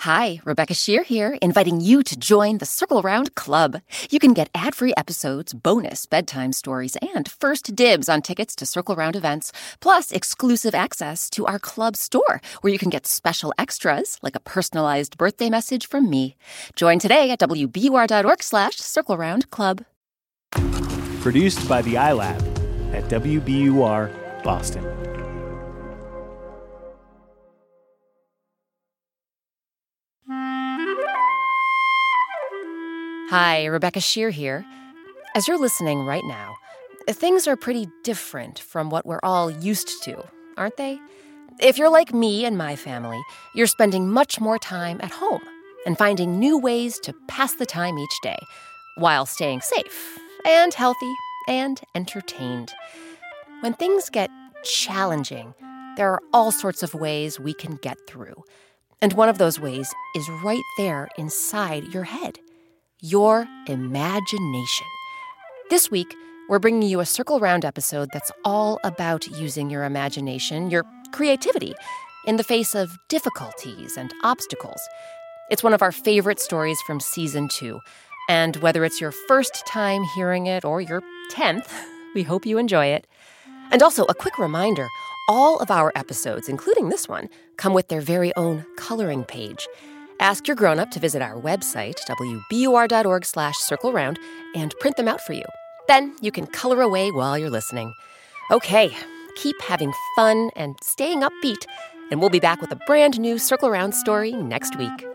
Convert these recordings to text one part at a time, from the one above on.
Hi, Rebecca Shear here, inviting you to join the Circle Round Club. You can get ad-free episodes, bonus bedtime stories, and first dibs on tickets to Circle Round events, plus exclusive access to our club store, where you can get special extras, like a personalized birthday message from me. Join today at wbur.org/Circle Round Club. Produced by the iLab at WBUR Boston. Hi, Rebecca Shear here. As you're listening right now, things are pretty different from what we're all used to, aren't they? If you're like me and my family, you're spending much more time at home and finding new ways to pass the time each day while staying safe and healthy and entertained. When things get challenging, there are all sorts of ways we can get through. And one of those ways is right there inside your head. Your imagination. This week, we're bringing you a Circle Round episode that's all about using your imagination, your creativity, in the face of difficulties and obstacles. It's one of our favorite stories from Season 2, and whether it's your first time hearing it or your 10th, we hope you enjoy it. And also, a quick reminder, all of our episodes, including this one, come with their very own coloring page. Ask your grown-up to visit our website, wbur.org/Circle Round, and print them out for you. Then you can color away while you're listening. Okay, keep having fun and staying upbeat, and we'll be back with a brand new Circle Round story next week.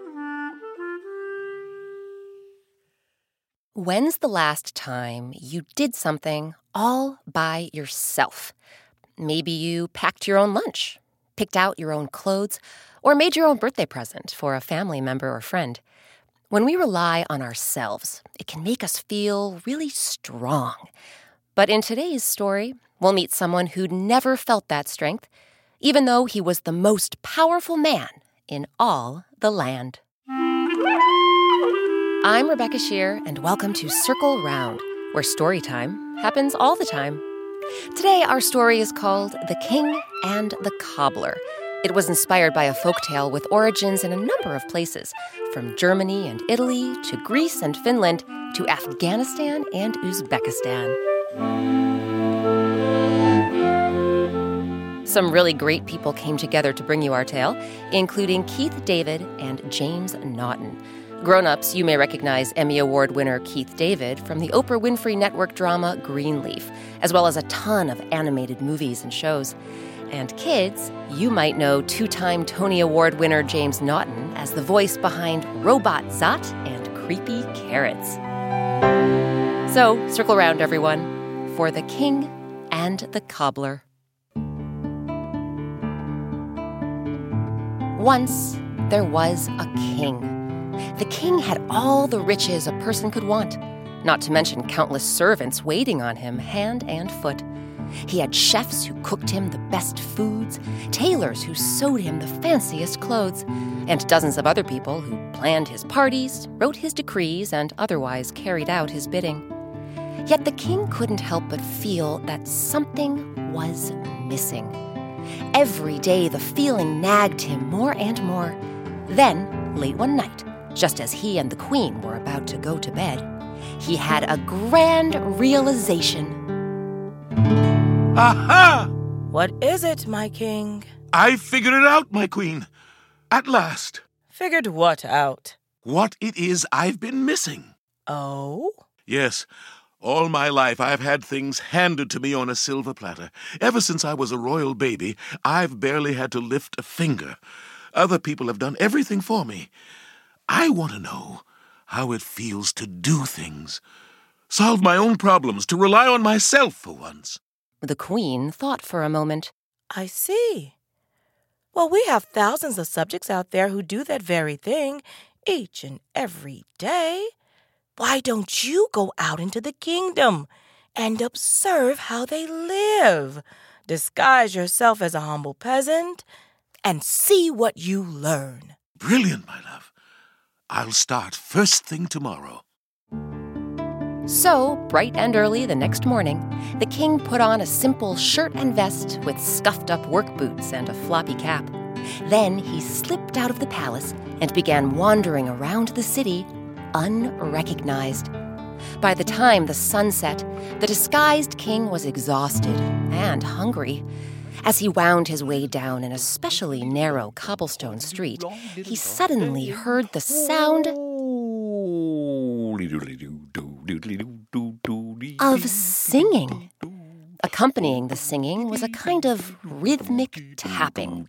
When's the last time you did something all by yourself? Maybe you packed your own lunch, picked out your own clothes, or made your own birthday present for a family member or friend. When we rely on ourselves, it can make us feel really strong. But in today's story, we'll meet someone who'd never felt that strength, even though he was the most powerful man in all the land. I'm Rebecca Shear, and welcome to Circle Round, where story time happens all the time. Today, our story is called The King and the Cobbler. It was inspired by a folktale with origins in a number of places, from Germany and Italy to Greece and Finland to Afghanistan and Uzbekistan. Some really great people came together to bring you our tale, including Keith David and James Naughton. Grown-ups, you may recognize Emmy Award winner Keith David from the Oprah Winfrey Network drama Greenleaf, as well as a ton of animated movies and shows. And kids, you might know two-time Tony Award winner James Naughton as the voice behind Robot Zot and Creepy Carrots. So, circle round, everyone, for The King and the Cobbler. Once, there was a king. The king had all the riches a person could want, not to mention countless servants waiting on him hand and foot. He had chefs who cooked him the best foods, tailors who sewed him the fanciest clothes, and dozens of other people who planned his parties, wrote his decrees, and otherwise carried out his bidding. Yet the king couldn't help but feel that something was missing. Every day the feeling nagged him more and more. Then, late one night, just as he and the queen were about to go to bed, he had a grand realization. Aha! What is it, my king? I figured it out, my queen. At last. Figured what out? What it is I've been missing. Oh? Yes. All my life I've had things handed to me on a silver platter. Ever since I was a royal baby, I've barely had to lift a finger. Other people have done everything for me. I want to know how it feels to do things. Solve my own problems, to rely on myself for once. The queen thought for a moment. I see. Well, we have thousands of subjects out there who do that very thing each and every day. Why don't you go out into the kingdom and observe how they live? Disguise yourself as a humble peasant and see what you learn. Brilliant, my love. I'll start first thing tomorrow. So, bright and early the next morning, the king put on a simple shirt and vest with scuffed-up work boots and a floppy cap. Then he slipped out of the palace and began wandering around the city, unrecognized. By the time the sun set, the disguised king was exhausted and hungry. As he wound his way down an especially narrow cobblestone street, he suddenly heard the sound of singing. Accompanying the singing was a kind of rhythmic tapping.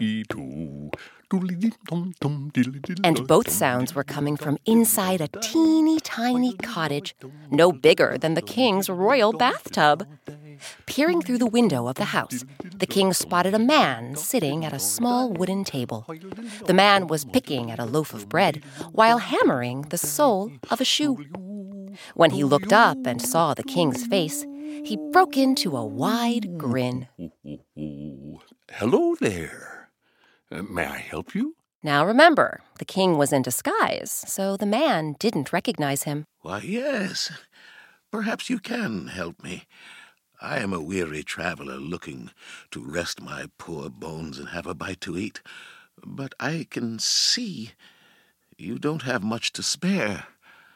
And both sounds were coming from inside a teeny tiny cottage, no bigger than the king's royal bathtub. Peering through the window of the house, the king spotted a man sitting at a small wooden table. The man was picking at a loaf of bread while hammering the sole of a shoe. When he looked up and saw the king's face, he broke into a wide grin. Hello there. May I help you? Now remember, the king was in disguise, so the man didn't recognize him. Why, yes. Perhaps you can help me. I am a weary traveler looking to rest my poor bones and have a bite to eat. But I can see you don't have much to spare.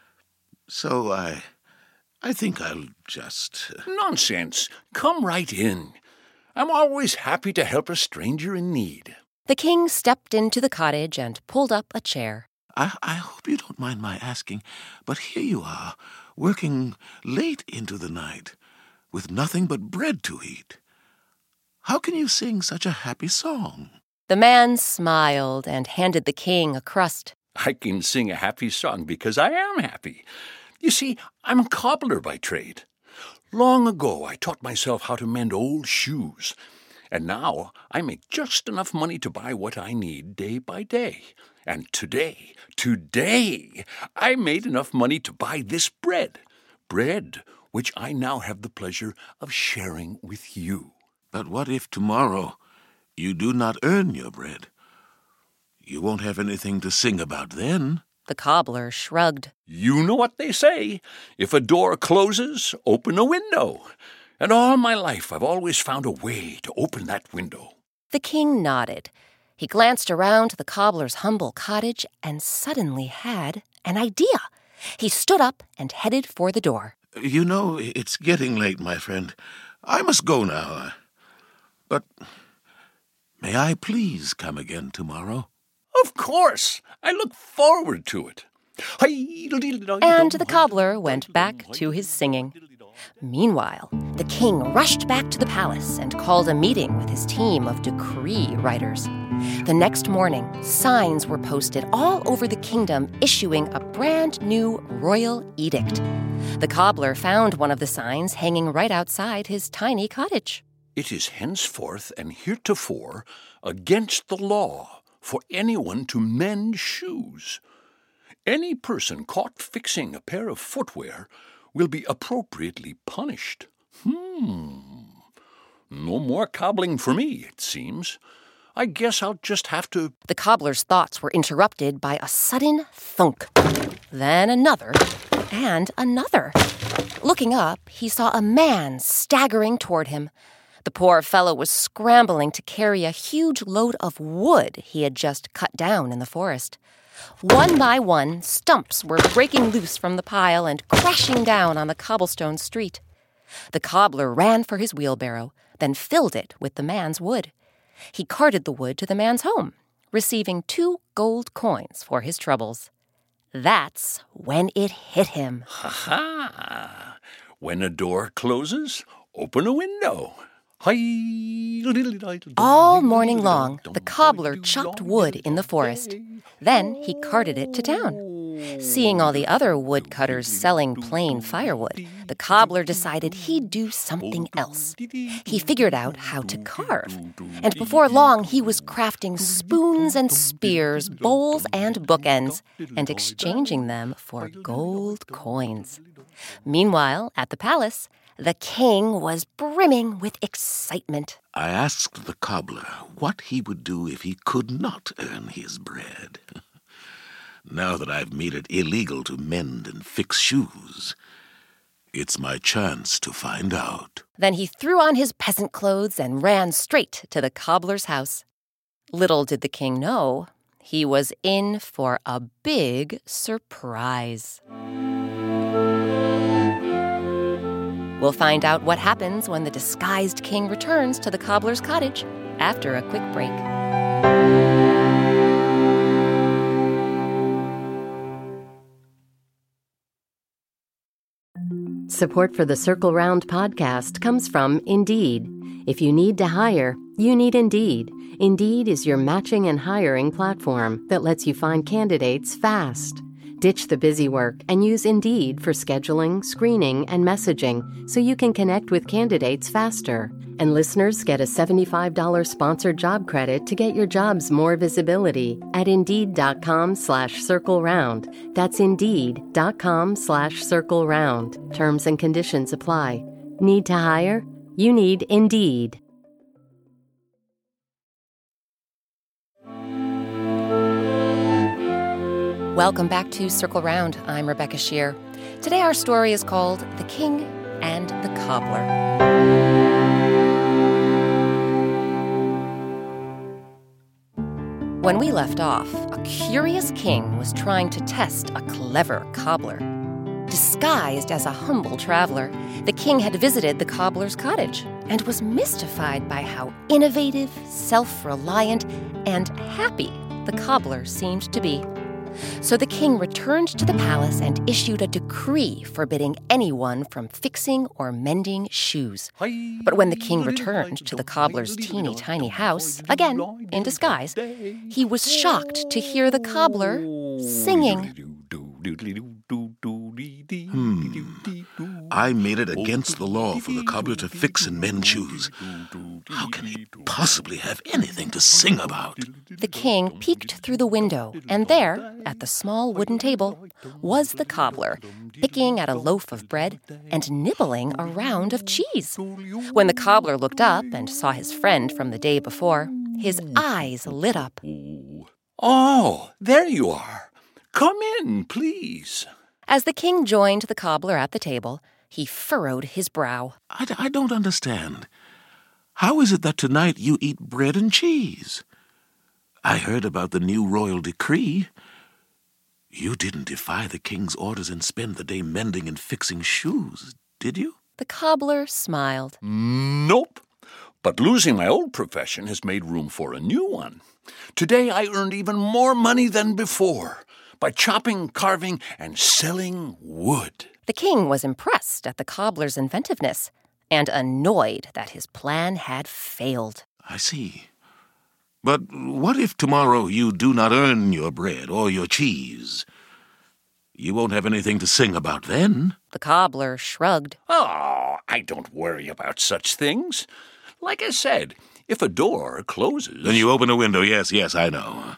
So I think I'll just... Nonsense. Come right in. I'm always happy to help a stranger in need. The king stepped into the cottage and pulled up a chair. I hope you don't mind my asking, but here you are, working late into the night, with nothing but bread to eat. How can you sing such a happy song? The man smiled and handed the king a crust. I can sing a happy song because I am happy. You see, I'm a cobbler by trade. Long ago, I taught myself how to mend old shoes, and now I make just enough money to buy what I need day by day. And today, I made enough money to buy this bread, which I now have the pleasure of sharing with you. But what if tomorrow you do not earn your bread? You won't have anything to sing about then. The cobbler shrugged. You know what they say. If a door closes, open a window. And all my life I've always found a way to open that window. The king nodded. He glanced around the cobbler's humble cottage and suddenly had an idea. He stood up and headed for the door. You know, it's getting late, my friend. I must go now. But may I please come again tomorrow? Of course. I look forward to it. And the cobbler went back to his singing. Meanwhile, the king rushed back to the palace and called a meeting with his team of decree writers. The next morning, signs were posted all over the kingdom issuing a brand new royal edict. The cobbler found one of the signs hanging right outside his tiny cottage. It is henceforth and heretofore against the law for anyone to mend shoes. Any person caught fixing a pair of footwear will be appropriately punished. No more cobbling for me, it seems. I guess I'll just have to... The cobbler's thoughts were interrupted by a sudden thunk. Then another, and another. Looking up, he saw a man staggering toward him. The poor fellow was scrambling to carry a huge load of wood he had just cut down in the forest. One by one, stumps were breaking loose from the pile and crashing down on the cobblestone street. The cobbler ran for his wheelbarrow, then filled it with the man's wood. He carted the wood to the man's home, receiving 2 gold coins for his troubles. That's when it hit him. Ha-ha! When a door closes, open a window. All morning long, the cobbler chopped wood in the forest. Then he carted it to town. Seeing all the other woodcutters selling plain firewood, the cobbler decided he'd do something else. He figured out how to carve. And before long, he was crafting spoons and spears, bowls and bookends, and exchanging them for gold coins. Meanwhile, at the palace, the king was brimming with excitement. I asked the cobbler what he would do if he could not earn his bread. Now that I've made it illegal to mend and fix shoes, it's my chance to find out. Then he threw on his peasant clothes and ran straight to the cobbler's house. Little did the king know, he was in for a big surprise. We'll find out what happens when the disguised king returns to the cobbler's cottage after a quick break. Support for the Circle Round podcast comes from Indeed. If you need to hire, you need Indeed. Indeed is your matching and hiring platform that lets you find candidates fast. Ditch the busy work and use Indeed for scheduling, screening, and messaging so you can connect with candidates faster. And listeners get a $75 sponsored job credit to get your jobs more visibility at Indeed.com/circleround. That's Indeed.com/circleround. Terms and conditions apply. Need to hire? You need Indeed. Welcome back to Circle Round. I'm Rebecca Shear. Today our story is called The King and the Cobbler. When we left off, a curious king was trying to test a clever cobbler. Disguised as a humble traveler, the king had visited the cobbler's cottage and was mystified by how innovative, self-reliant, and happy the cobbler seemed to be. So the king returned to the palace and issued a decree forbidding anyone from fixing or mending shoes. But when the king returned to the cobbler's teeny tiny house, again in disguise, he was shocked to hear the cobbler singing. I made it against the law for the cobbler to fix and mend shoes. How can he possibly have anything to sing about? The king peeked through the window, and there, at the small wooden table, was the cobbler, picking at a loaf of bread and nibbling a round of cheese. When the cobbler looked up and saw his friend from the day before, his eyes lit up. Oh, there you are. Come in, please. As the king joined the cobbler at the table, he furrowed his brow. I don't understand. How is it that tonight you eat bread and cheese? I heard about the new royal decree. You didn't defy the king's orders and spend the day mending and fixing shoes, did you? The cobbler smiled. Nope. But losing my old profession has made room for a new one. Today I earned even more money than before by chopping, carving, and selling wood. The king was impressed at the cobbler's inventiveness and annoyed that his plan had failed. I see. But what if tomorrow you do not earn your bread or your cheese? You won't have anything to sing about then. The cobbler shrugged. Oh, I don't worry about such things. Like I said, if a door closes... Then you open a window, yes, I know.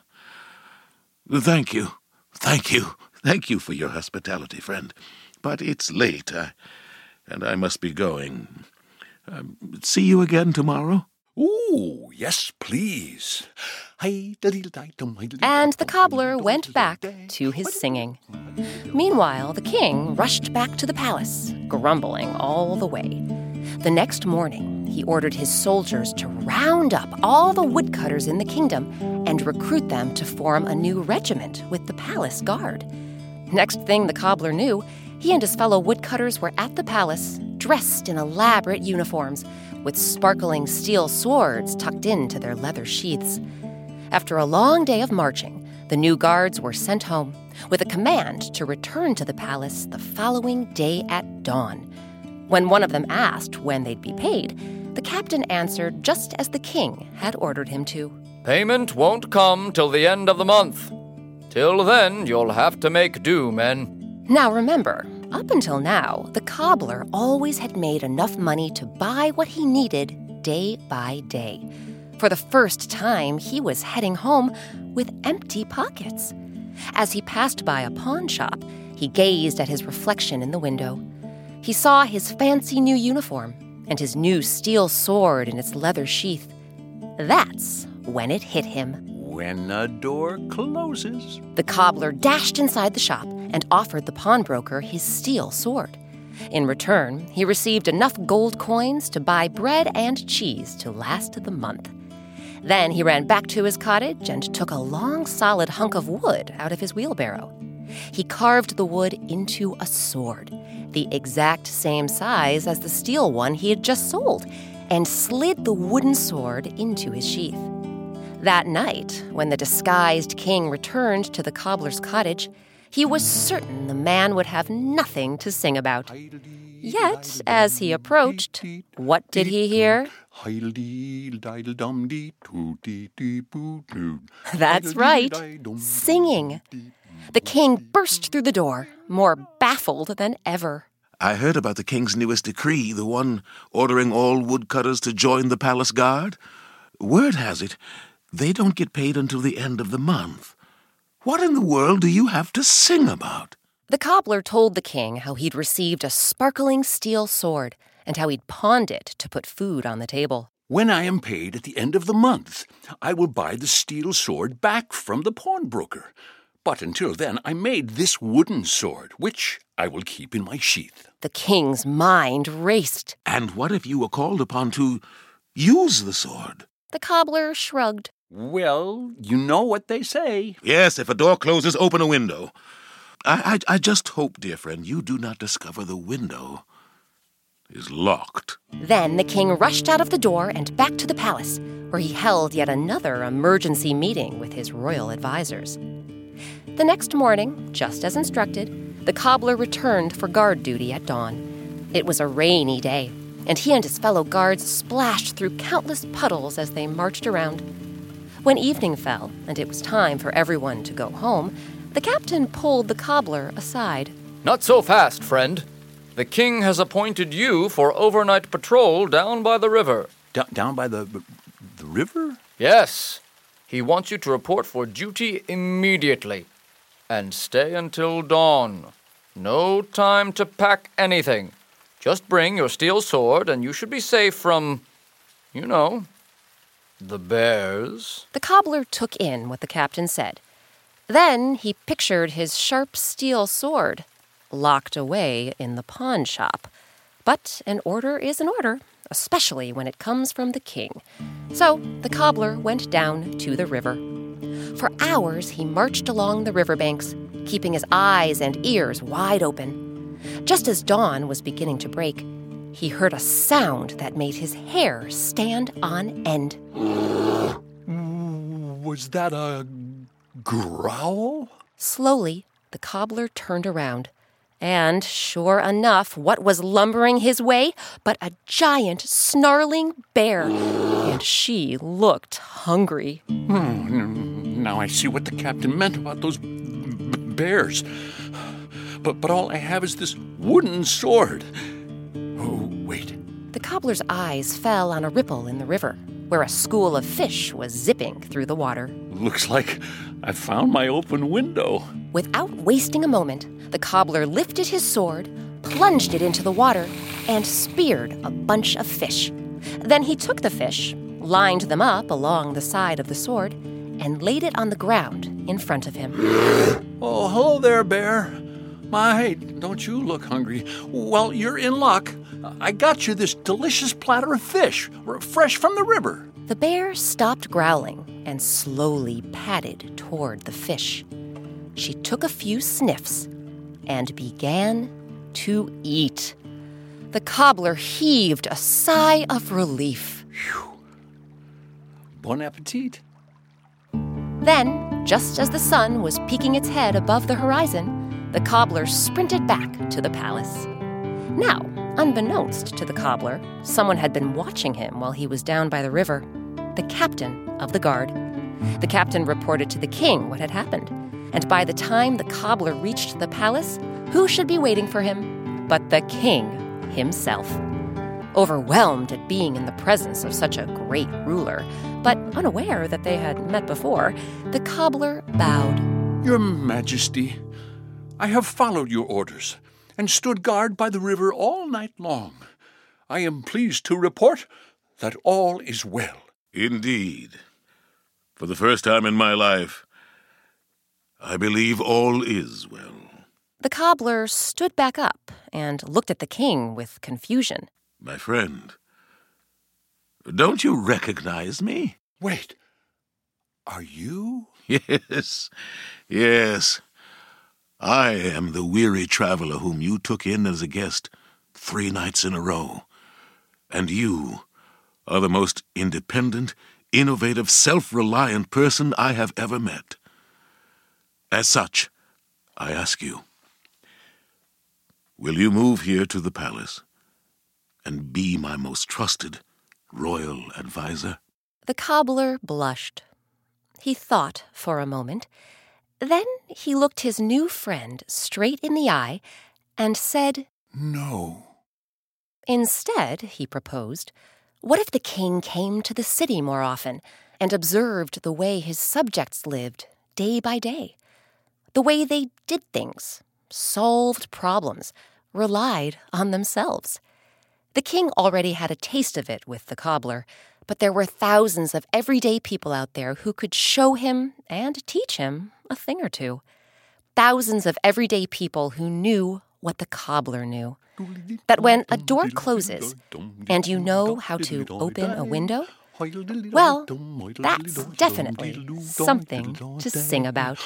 Thank you. Thank you for your hospitality, friend. But it's late, and I must be going. See you again tomorrow? Ooh, yes, please. And the cobbler went back to his singing. Meanwhile, the king rushed back to the palace, grumbling all the way. The next morning, he ordered his soldiers to round up all the woodcutters in the kingdom and recruit them to form a new regiment with the palace guard. Next thing the cobbler knew, he and his fellow woodcutters were at the palace, dressed in elaborate uniforms, with sparkling steel swords tucked into their leather sheaths. After a long day of marching, the new guards were sent home, with a command to return to the palace the following day at dawn. When one of them asked when they'd be paid, the captain answered just as the king had ordered him to. Payment won't come till the end of the month. Till then, you'll have to make do, men. Now remember, up until now, the cobbler always had made enough money to buy what he needed day by day. For the first time, he was heading home with empty pockets. As he passed by a pawn shop, he gazed at his reflection in the window. He saw his fancy new uniform and his new steel sword in its leather sheath. That's when it hit him. When a door closes. The cobbler dashed inside the shop and offered the pawnbroker his steel sword. In return, he received enough gold coins to buy bread and cheese to last the month. Then he ran back to his cottage and took a long, solid hunk of wood out of his wheelbarrow. He carved the wood into a sword, the exact same size as the steel one he had just sold, and slid the wooden sword into his sheath. That night, when the disguised king returned to the cobbler's cottage, he was certain the man would have nothing to sing about. Yet, as he approached, what did he hear? That's right, singing. The king burst through the door, more baffled than ever. I heard about the king's newest decree, the one ordering all woodcutters to join the palace guard. Word has it, they don't get paid until the end of the month. What in the world do you have to sing about? The cobbler told the king how he'd received a sparkling steel sword and how he'd pawned it to put food on the table. When I am paid at the end of the month, I will buy the steel sword back from the pawnbroker. But until then, I made this wooden sword, which I will keep in my sheath. The king's mind raced. And what if you were called upon to use the sword? The cobbler shrugged. Well, you know what they say. Yes, if a door closes, open a window. I just hope, dear friend, you do not discover the window is locked. Then the king rushed out of the door and back to the palace, where he held yet another emergency meeting with his royal advisors. The next morning, just as instructed, the cobbler returned for guard duty at dawn. It was a rainy day, and he and his fellow guards splashed through countless puddles as they marched around. When evening fell and it was time for everyone to go home, the captain pulled the cobbler aside. Not so fast, friend. The king has appointed you for overnight patrol down by the river. Down by the river? Yes. He wants you to report for duty immediately. And stay until dawn. No time to pack anything. Just bring your steel sword and you should be safe from, the bears. The cobbler took in what the captain said. Then he pictured his sharp steel sword, locked away in the pawn shop. But an order is an order, especially when it comes from the king. So the cobbler went down to the river. For hours he marched along the riverbanks, keeping his eyes and ears wide open. Just as dawn was beginning to break, he heard a sound that made his hair stand on end. Was that a growl? Slowly, the cobbler turned around. And sure enough, what was lumbering his way but a giant, snarling bear? And she looked hungry. Now I see what the captain meant about those bears. But all I have is this wooden sword. Oh, wait. The cobbler's eyes fell on a ripple in the river, where a school of fish was zipping through the water. Looks like I found my open window. Without wasting a moment, the cobbler lifted his sword, plunged it into the water, and speared a bunch of fish. Then he took the fish, lined them up along the side of the sword, and laid it on the ground in front of him. Oh, hello there, bear. My, don't you look hungry? Well, you're in luck. I got you this delicious platter of fish, fresh from the river. The bear stopped growling and slowly padded toward the fish. She took a few sniffs and began to eat. The cobbler heaved a sigh of relief. Phew. Bon appetit. Then, just as the sun was peeking its head above the horizon, the cobbler sprinted back to the palace. Now, unbeknownst to the cobbler, someone had been watching him while he was down by the river. The captain of the guard. The captain reported to the king what had happened, and by the time the cobbler reached the palace, who should be waiting for him but the king himself? Overwhelmed at being in the presence of such a great ruler, but unaware that they had met before, the cobbler bowed. Your Majesty, I have followed your orders and stood guard by the river all night long. I am pleased to report that all is well. Indeed. For the first time in my life, I believe all is well. The cobbler stood back up and looked at the king with confusion. My friend, don't you recognize me? Wait, are you? Yes, yes. I am the weary traveler whom you took in as a guest 3 nights in a row. And you are the most independent, innovative, self-reliant person I have ever met. As such, I ask you, will you move here to the palace and be my most trusted royal advisor? The cobbler blushed. He thought for a moment. Then he looked his new friend straight in the eye and said, No. Instead, he proposed, what if the king came to the city more often and observed the way his subjects lived day by day? The way they did things, solved problems, relied on themselves. The king already had a taste of it with the cobbler, but there were thousands of everyday people out there who could show him and teach him a thing or two. Thousands of everyday people who knew what the cobbler knew. That when a door closes and you know how to open a window, well, that's definitely something to sing about.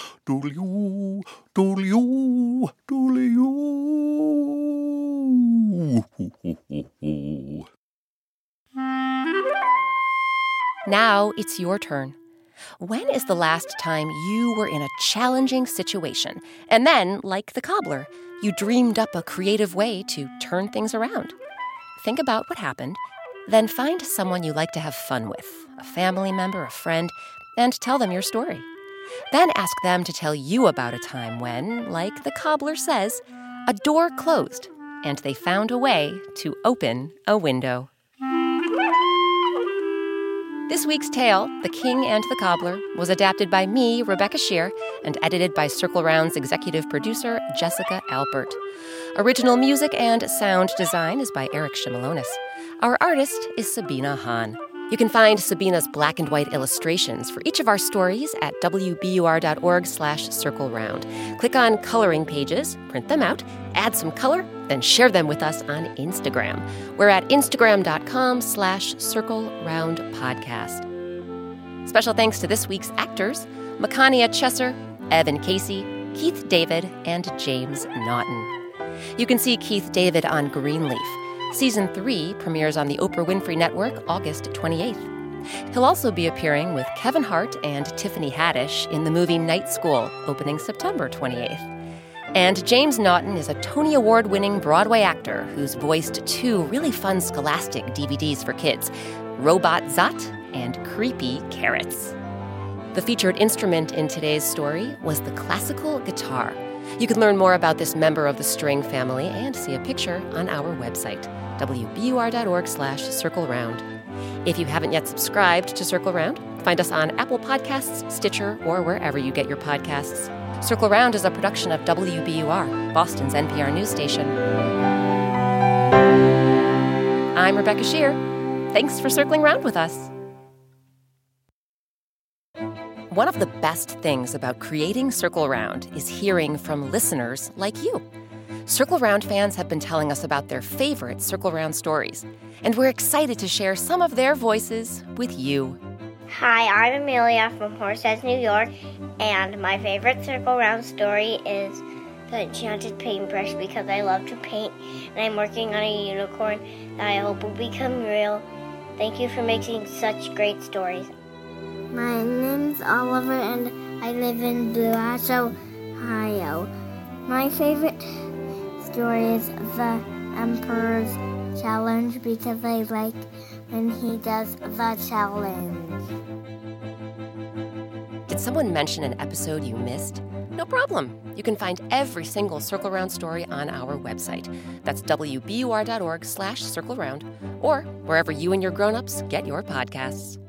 Now it's your turn. When is the last time you were in a challenging situation, and then, like the cobbler, you dreamed up a creative way to turn things around? Think about what happened, then find someone you like to have fun with, a family member, a friend, and tell them your story. Then ask them to tell you about a time when, like the cobbler says, a door closed and they found a way to open a window. This week's tale, The King and the Cobbler, was adapted by me, Rebecca Shear, and edited by Circle Round's executive producer, Jessica Alpert. Original music and sound design is by Eric Shimalonis. Our artist is Sabina Hahn. You can find Sabina's black and white illustrations for each of our stories at wbur.org/circleround. Click on coloring pages, print them out, add some color, then share them with us on Instagram. We're at instagram.com/circleroundpodcast. Special thanks to this week's actors, Makania Chesser, Evan Casey, Keith David, and James Naughton. You can see Keith David on Greenleaf. Season 3 premieres on the Oprah Winfrey Network August 28th. He'll also be appearing with Kevin Hart and Tiffany Haddish in the movie Night School, opening September 28th. And James Naughton is a Tony Award-winning Broadway actor who's voiced 2 really fun Scholastic DVDs for kids, Robot Zot and Creepy Carrots. The featured instrument in today's story was the classical guitar. You can learn more about this member of the string family and see a picture on our website, wbur.org/circleround. If you haven't yet subscribed to Circle Round, find us on Apple Podcasts, Stitcher, or wherever you get your podcasts. Circle Round is a production of WBUR, Boston's NPR news station. I'm Rebecca Shear. Thanks for circling round with us. One of the best things about creating Circle Round is hearing from listeners like you. Circle Round fans have been telling us about their favorite Circle Round stories, and we're excited to share some of their voices with you. Hi, I'm Amelia from Horseheads, New York, and my favorite Circle Round story is The Enchanted Paintbrush because I love to paint, and I'm working on a unicorn that I hope will become real. Thank you for making such great stories. My name's Oliver, and I live in Blue Ash, Ohio. My favorite story is The Emperor's Challenge because I like when he does the challenge. Did someone mention an episode you missed? No problem. You can find every single Circle Round story on our website. That's wbur.org/circleround, or wherever you and your grown-ups get your podcasts.